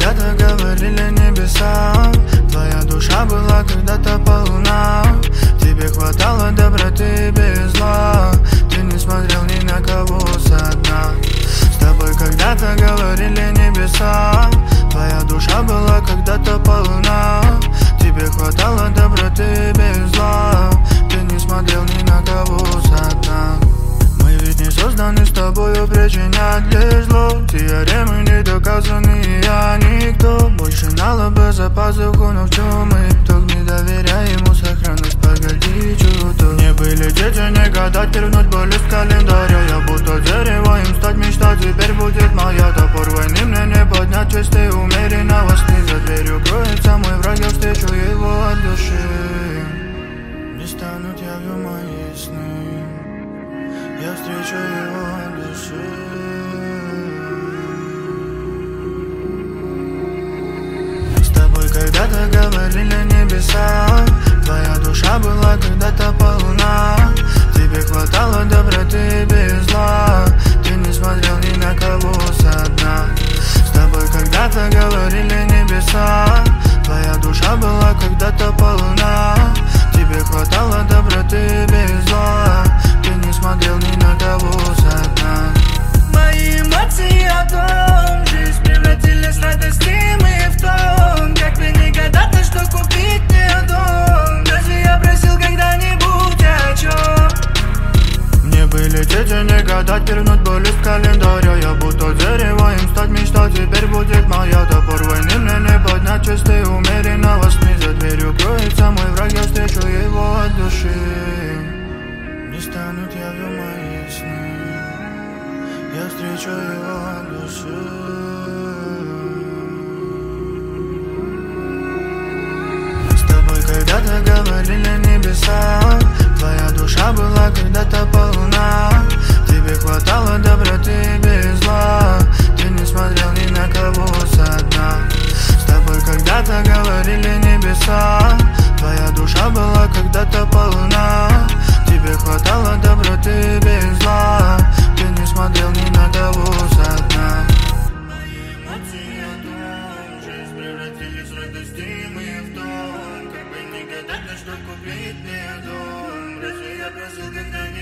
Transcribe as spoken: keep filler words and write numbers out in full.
когда-то говорили небеса, твоя душа была когда-то полна. Тебе хватало доброты без зла, ты не смотрел ни на кого со дна. С тобой когда-то говорили небеса, твоя душа была когда-то полна. Тебе хватало доброты без зла, ты не смотрел ни на кого со дна. Мы ведь не созданы с тобою причинять лишь зло. Теоремы не доказаны, я никто. Больше налоба за пазуху, но в чем мы? Кто не доверяй ему сохранность, погоди чудо. Мне были дети, не гадать, тернуть боль из календаря. Я будто дерево, им стать мечта теперь будет моя. Топор войны мне не поднять, чисты умеренного сны. За дверью кроется мой враг, я встречу его от души. Не станут явью мои сны, я встречу его от души. С тобой когда-то говорили небеса, твоя душа была когда-то полна. Тебе хватало доброты без зла, ты не смотрел ни на кого со дна. С тобой когда-то говорили небеса, твоя душа была когда-то полна. Тебе хватало доброты без зла, ты не смотрел ни на кого со дна. Мои эмоции о том, жизнь превратились в радости, мы в том. Как бы не гадать, что купить мне дом. Разве я просил когда-нибудь о чем? Мне были дети, не гадать, пернуть боль из календаря. Я будто дерево, им стать мечта теперь будет моя. Топор войны мне не поднять, чисты умеренного сны. За дверью кроется мой враг, я встречу его от души. Не станут явью мои сны, я встречу его от души. С тобой когда-то говорили небеса, твоя душа была когда-то полна. Тебе хватало доброты без зла, ты не смотрел ни на кого со дна. С тобой когда-то говорили небеса, твоя душа была когда-то полна. Тебе хватало доброты без зла, ты не смотрел ни на кого со дна. Мои эмоции о том, жизнь превратились в радости, мы в том. Как бы не гадать, на что купить мне дом. Разве я просил когда-нибудь